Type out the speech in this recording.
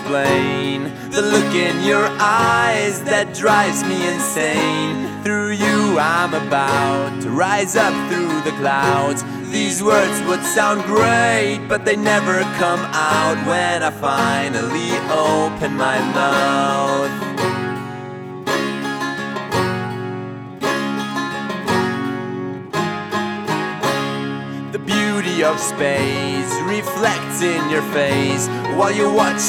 explain the look in your eyes that drives me insane. Through you I'm about to rise up through the clouds. These words would sound great, but they never come out when I finally open my mouth. The beauty of space reflects in your face while you watch